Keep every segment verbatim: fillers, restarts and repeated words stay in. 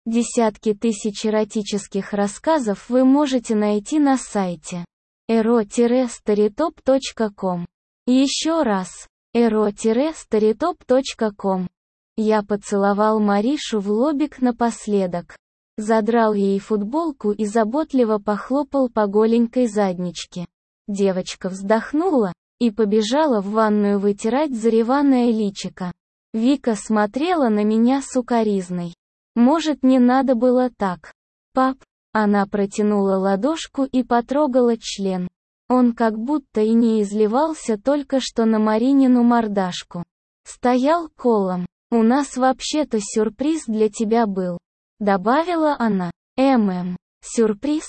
Десятки тысяч эротических рассказов вы можете найти на сайте эро старитоп точка ком. Еще раз, эро старитоп точка ком. Я поцеловал Маришу в лобик напоследок, задрал ей футболку и заботливо похлопал по голенькой задничке. Девочка вздохнула и побежала в ванную вытирать зареванное личико. Вика смотрела на меня с укоризной. Может, не надо было так? Пап, она протянула ладошку и потрогала член. Он как будто и не изливался только что на Маринину мордашку. Стоял колом. У нас вообще-то сюрприз для тебя был. Добавила она. Эм-эм, сюрприз?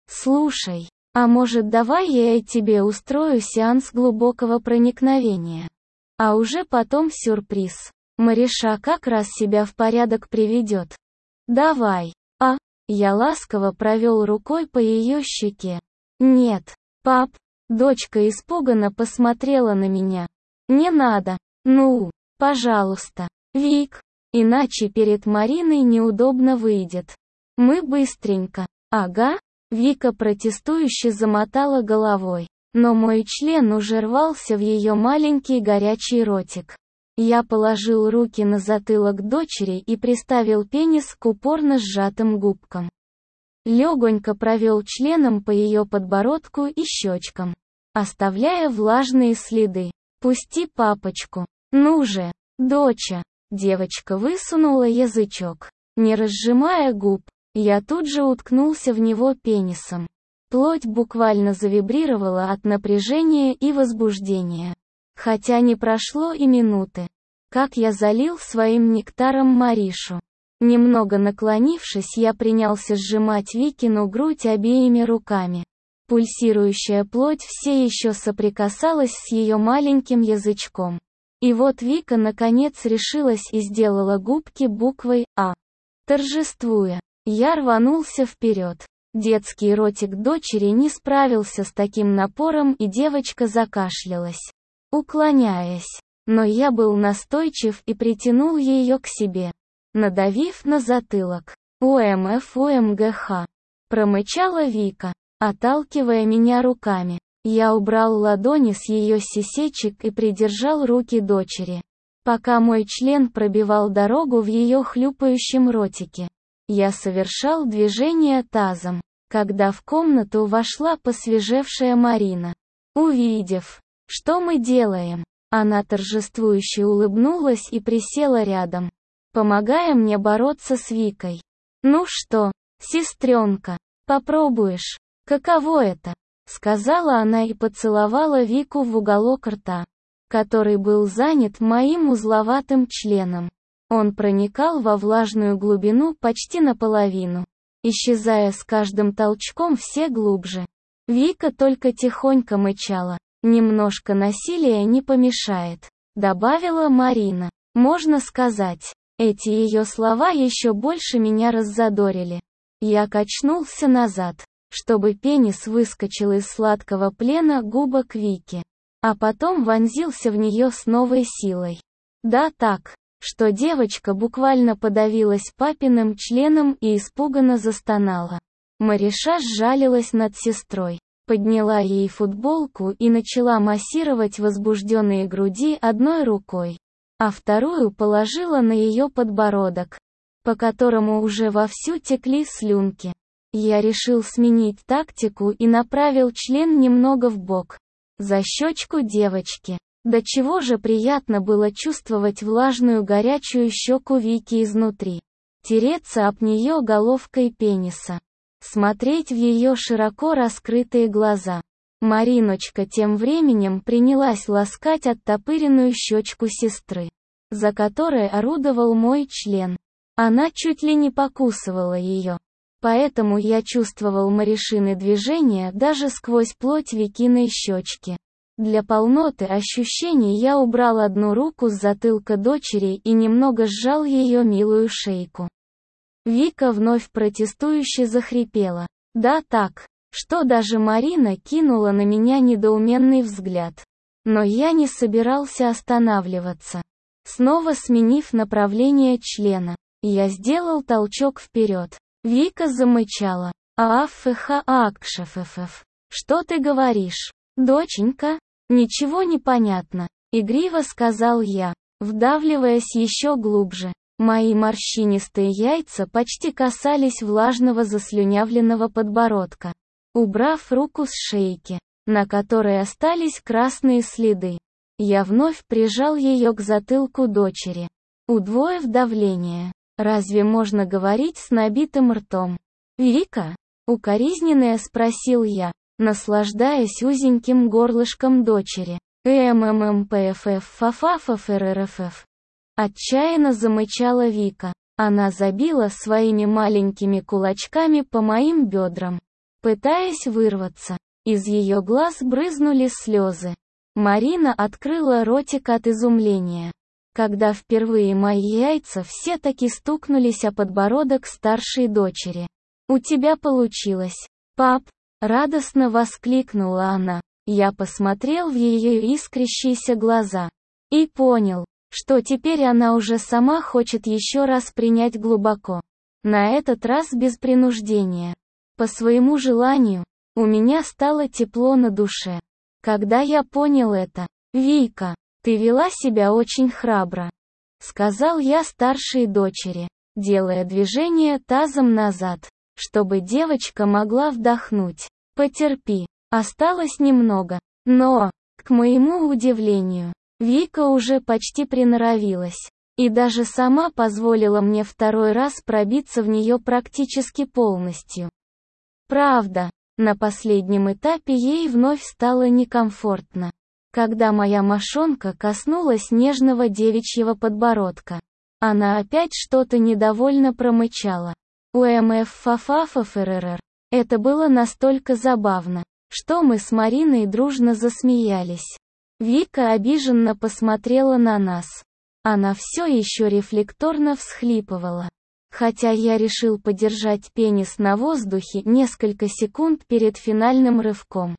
Слушай, а может давай я и тебе устрою сеанс глубокого проникновения? А уже потом сюрприз. Мариша как раз себя в порядок приведет. Давай. А? Я ласково провел рукой по ее щеке. Нет. Пап. Дочка испуганно посмотрела на меня. Не надо. Ну, пожалуйста. Вик. Иначе перед Мариной неудобно выйдет. Мы быстренько. Ага. Вика протестующе замотала головой. Но мой член уже рвался в ее маленький горячий ротик. Я положил руки на затылок дочери и приставил пенис к упорно сжатым губкам. Легонько провел членом по ее подбородку и щечкам, оставляя влажные следы. «Пусти папочку. Ну же, доча!» Девочка высунула язычок. Не разжимая губ, я тут же уткнулся в него пенисом. Плоть буквально завибрировала от напряжения и возбуждения. Хотя не прошло и минуты, как я залил своим нектаром Маришу. Немного наклонившись, я принялся сжимать Викину грудь обеими руками. Пульсирующая плоть все еще соприкасалась с ее маленьким язычком. И вот Вика наконец решилась и сделала губки буквой «А». Торжествуя, я рванулся вперед. Детский ротик дочери не справился с таким напором, и девочка закашлялась, уклоняясь. Но я был настойчив и притянул ее к себе, надавив на затылок. «УМФ УМГХ», промычала Вика, отталкивая меня руками. Я убрал ладони с ее сисечек и придержал руки дочери, пока мой член пробивал дорогу в ее хлюпающем ротике. Я совершал движение тазом, когда в комнату вошла посвежевшая Марина. Увидев, что мы делаем, она торжествующе улыбнулась и присела рядом, помогая мне бороться с Викой. «Ну что, сестренка, попробуешь? Каково это?» — сказала она и поцеловала Вику в уголок рта, который был занят моим узловатым членом. Он проникал во влажную глубину почти наполовину, исчезая с каждым толчком все глубже. Вика только тихонько мычала. «Немножко насилия не помешает», — добавила Марина. Можно сказать, эти ее слова еще больше меня раззадорили. Я качнулся назад, чтобы пенис выскочил из сладкого плена губок Вики, а потом вонзился в нее с новой силой. Да так, что девочка буквально подавилась папиным членом и испуганно застонала. Мариша сжалилась над сестрой, подняла ей футболку и начала массировать возбужденные груди одной рукой, а вторую положила на ее подбородок, по которому уже вовсю текли слюнки. Я решил сменить тактику и направил член немного вбок, за щечку девочки. До чего же приятно было чувствовать влажную горячую щеку Вики изнутри, тереться об нее головкой пениса, смотреть в ее широко раскрытые глаза. Мариночка тем временем принялась ласкать оттопыренную щечку сестры, за которой орудовал мой член. Она чуть ли не покусывала ее. Поэтому я чувствовал Маришины движения даже сквозь плоть Викиной щечки. Для полноты ощущений я убрал одну руку с затылка дочери и немного сжал ее милую шейку. Вика вновь протестующе захрипела. Да так, что даже Марина кинула на меня недоуменный взгляд. Но я не собирался останавливаться. Снова сменив направление члена, Я сделал толчок вперед. Вика замычала. Ааффха акшефф. Что ты говоришь? Доченька? Ничего не понятно. Игриво сказал я, вдавливаясь еще глубже. Мои морщинистые яйца почти касались влажного заслюнявленного подбородка. Убрав руку с шейки, на которой остались красные следы, я вновь прижал ее к затылку дочери, удвоив давление. Разве можно говорить с набитым ртом? «Вика?» — укоризненная спросил я, наслаждаясь узеньким горлышком дочери. «МММПФФ-фафаффррфф». Отчаянно замычала Вика. Она забила своими маленькими кулачками по моим бедрам, пытаясь вырваться. Из ее глаз брызнули слезы. Марина открыла ротик от изумления, когда впервые мои яйца все-таки стукнулись о подбородок старшей дочери. «У тебя получилось, пап!» — радостно воскликнула она. Я посмотрел в ее искрящиеся глаза и понял, что теперь она уже сама хочет еще раз принять глубоко. На этот раз без принуждения. По своему желанию. У меня стало тепло на душе. Когда я понял это, «Вика, ты вела себя очень храбро», — сказал я старшей дочери, делая движение тазом назад, чтобы девочка могла вдохнуть. «Потерпи, осталось немного». Но, к моему удивлению, Вика уже почти приноровилась, и даже сама позволила мне второй раз пробиться в нее практически полностью. Правда, на последнем этапе ей вновь стало некомфортно, когда моя мошонка коснулась нежного девичьего подбородка. Она опять что-то недовольно промычала. «УМФФФРР». Это было настолько забавно, что мы с Мариной дружно засмеялись. Вика обиженно посмотрела на нас. Она все еще рефлекторно всхлипывала. Хотя я решил подержать пенис на воздухе несколько секунд перед финальным рывком.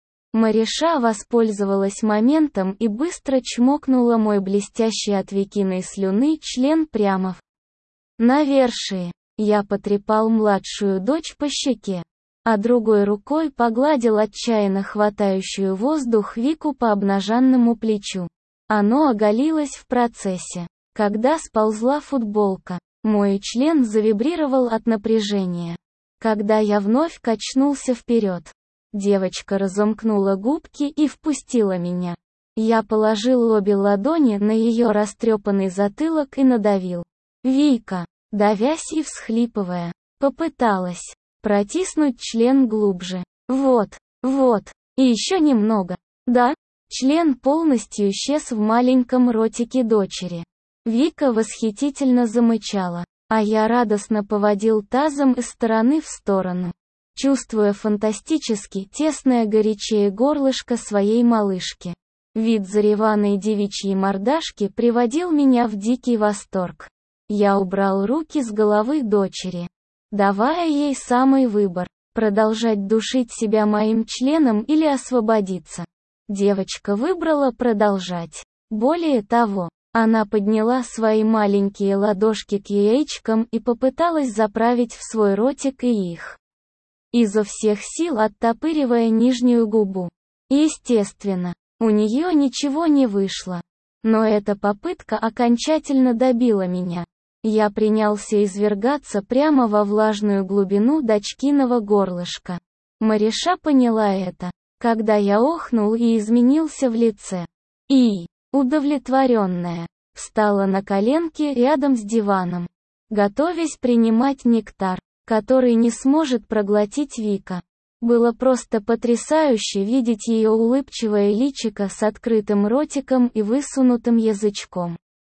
Мариша воспользовалась моментом и быстро чмокнула мой блестящий от Викиной слюны член прямо в навершие. Я потрепал младшую дочь по щеке, а другой рукой погладил отчаянно хватающую воздух Вику по обнаженному плечу. Оно оголилось в процессе, когда сползла футболка. Мой член завибрировал от напряжения. Когда я вновь качнулся вперед, девочка разомкнула губки и впустила меня. Я положил обе ладони на ее растрепанный затылок и надавил. Вика, давясь и всхлипывая, попыталась протиснуть член глубже. Вот, вот, и еще немного. Да? Член полностью исчез в маленьком ротике дочери. Вика восхитительно замычала, а я радостно поводил тазом из стороны в сторону, чувствуя фантастически тесное горячее горлышко своей малышки. Вид зареванной девичьей мордашки приводил меня в дикий восторг. Я убрал руки с головы дочери, давая ей самый выбор: продолжать душить себя моим членом или освободиться. Девочка выбрала продолжать. Более того, она подняла свои маленькие ладошки к яичкам и попыталась заправить в свой ротик и их, изо всех сил оттопыривая нижнюю губу. Естественно, у нее ничего не вышло. Но эта попытка окончательно добила меня. Я принялся извергаться прямо во влажную глубину дочкиного горлышка. Мариша поняла это, когда я охнул и изменился в лице. И, удовлетворенная, встала на коленки рядом с диваном, готовясь принимать нектар, который не сможет проглотить Вика. Было просто потрясающе видеть ее улыбчивое личико с открытым ротиком и высунутым язычком.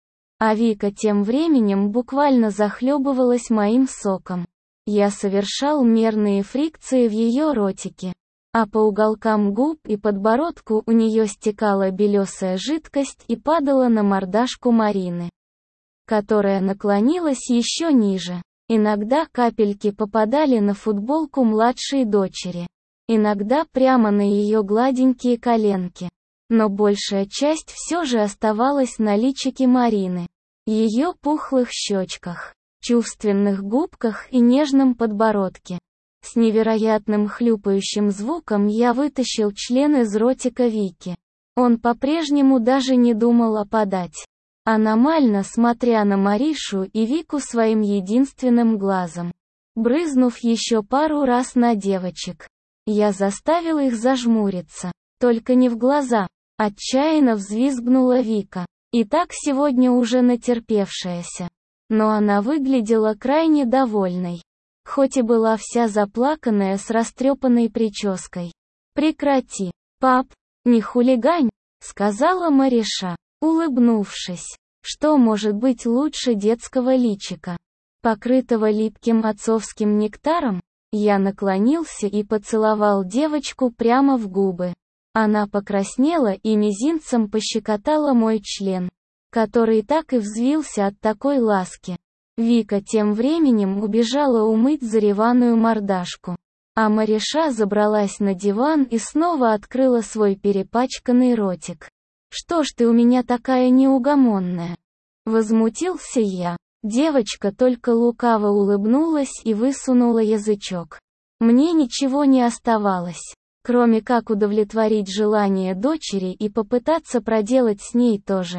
А Вика тем временем буквально захлебывалась моим соком. Я совершал мерные фрикции в ее ротике, а по уголкам губ и подбородку у нее стекала белесая жидкость и падала на мордашку Марины, которая наклонилась еще ниже. Иногда капельки попадали на футболку младшей дочери, иногда прямо на ее гладенькие коленки. Но большая часть все же оставалась на личике Марины, ее пухлых щечках, чувственных губках и нежном подбородке. С невероятным хлюпающим звуком я вытащил член из ротика Вики. Он по-прежнему даже не думал опадать. Аномально смотря на Маришу и Вику своим единственным глазом. Брызнув еще пару раз на девочек, я заставил их зажмуриться. Только не в глаза. Отчаянно взвизгнула Вика. И так сегодня уже натерпевшаяся. Но она выглядела крайне довольной. Хоть и была вся заплаканная с растрепанной прической. «Прекрати, пап, не хулигань», — сказала Мариша, улыбнувшись. Что может быть лучше детского личика, покрытого липким отцовским нектаром? Я наклонился и поцеловал девочку прямо в губы. Она покраснела и мизинцем пощекотала мой член, который так и взвился от такой ласки. Вика тем временем убежала умыть зареванную мордашку. А Мариша забралась на диван и снова открыла свой перепачканный ротик. «Что ж ты у меня такая неугомонная?» Возмутился я. Девочка только лукаво улыбнулась и высунула язычок. Мне ничего не оставалось, кроме как удовлетворить желание дочери и попытаться проделать с ней то же.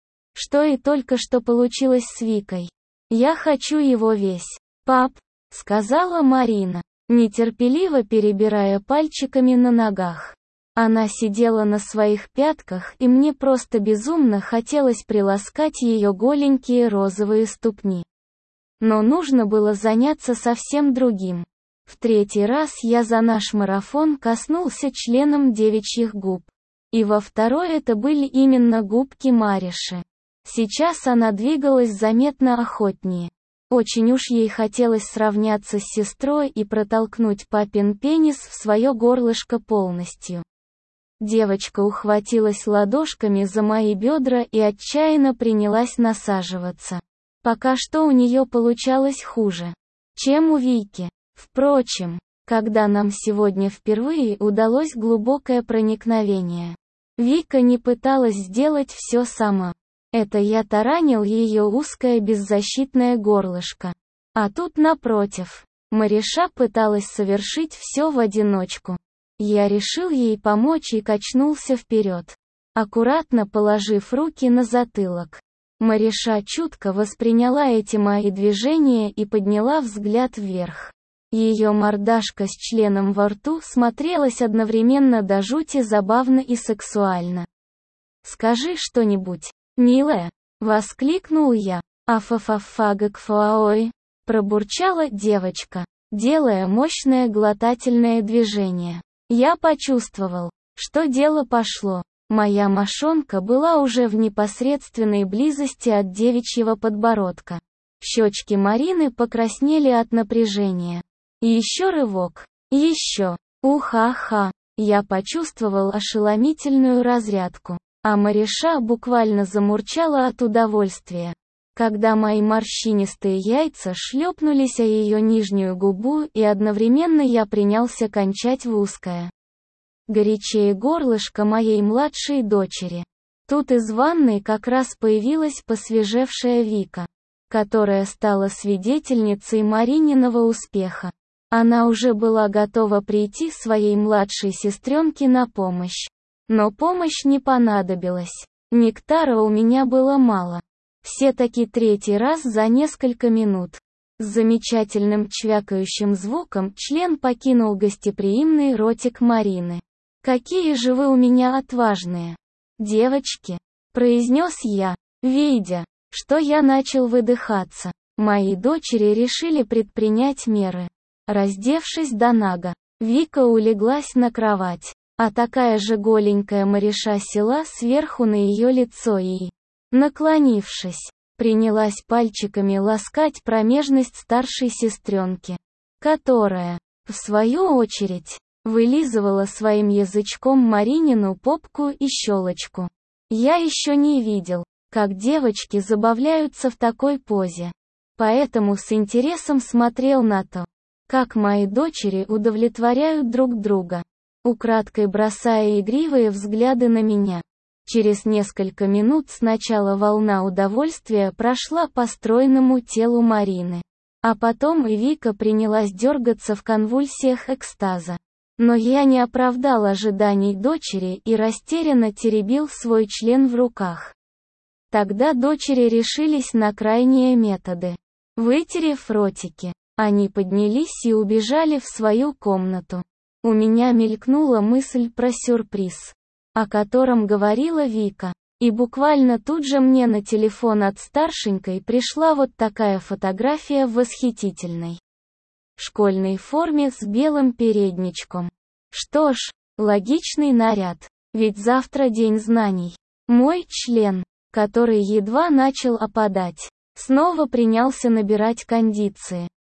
Что и только что получилось с Викой. «Я хочу его весь, пап», — сказала Марина, нетерпеливо перебирая пальчиками на ногах. Она сидела на своих пятках, и мне просто безумно хотелось приласкать ее голенькие розовые ступни. Но нужно было заняться совсем другим. В третий раз я за наш марафон коснулся членом девичьих губ. И во второй это были именно губки Мариши. Сейчас она двигалась заметно охотнее. Очень уж ей хотелось сравняться с сестрой и протолкнуть папин пенис в свое горлышко полностью. Девочка ухватилась ладошками за мои бедра и отчаянно принялась насаживаться. Пока что у нее получалось хуже, чем у Вики. Впрочем, когда нам сегодня впервые удалось глубокое проникновение, Вика не пыталась сделать все сама. Это я таранил ее узкое беззащитное горлышко. А тут напротив, Мариша пыталась совершить все в одиночку. Я решил ей помочь и качнулся вперед, аккуратно положив руки на затылок. Мариша чутко восприняла эти мои движения и подняла взгляд вверх. Ее мордашка с членом во рту смотрелась одновременно до жути забавно и сексуально. «Скажи что-нибудь, милая», — воскликнул я. «Афафафагакфаой», — пробурчала девочка, делая мощное глотательное движение. Я почувствовал, что дело пошло. Моя мошонка была уже в непосредственной близости от девичьего подбородка. Щечки Марины покраснели от напряжения. И еще рывок. Еще. Уха-ха. Я почувствовал ошеломительную разрядку. А Мариша буквально замурчала от удовольствия. Когда мои морщинистые яйца шлепнулись о ее нижнюю губу, и одновременно я принялся кончать в узкое, горячее горлышко моей младшей дочери. Тут из ванной как раз появилась посвежевшая Вика, которая стала свидетельницей Марининого успеха. Она уже была готова прийти своей младшей сестренке на помощь. Но помощь не понадобилась. Нектара у меня было мало. Все-таки третий раз за несколько минут. С замечательным чвякающим звуком член покинул гостеприимный ротик Марины. «Какие же вы у меня отважные, девочки!» — произнес я, видя, что я начал выдыхаться. Мои дочери решили предпринять меры. Раздевшись до нага, Вика улеглась на кровать, а такая же голенькая Мариша села сверху на ее лицо и, наклонившись, принялась пальчиками ласкать промежность старшей сестренки, которая, в свою очередь, вылизывала своим язычком Маринину попку и щелочку. Я еще не видел, как девочки забавляются в такой позе. Поэтому с интересом смотрел на то, как мои дочери удовлетворяют друг друга, украдкой бросая игривые взгляды на меня. Через несколько минут сначала волна удовольствия прошла по стройному телу Марины. А потом и Вика принялась дергаться в конвульсиях экстаза. Но я не оправдал ожиданий дочери и растерянно теребил свой член в руках. Тогда дочери решились на крайние методы. Вытерев ротики, они поднялись и убежали в свою комнату. У меня мелькнула мысль про сюрприз, о котором говорила Вика. И буквально тут же мне на телефон от старшенькой пришла вот такая фотография в восхитительной школьной форме с белым передничком. Что ж, логичный наряд, ведь завтра день знаний. Мой член, который едва начал опадать, снова принялся набирать кондиции.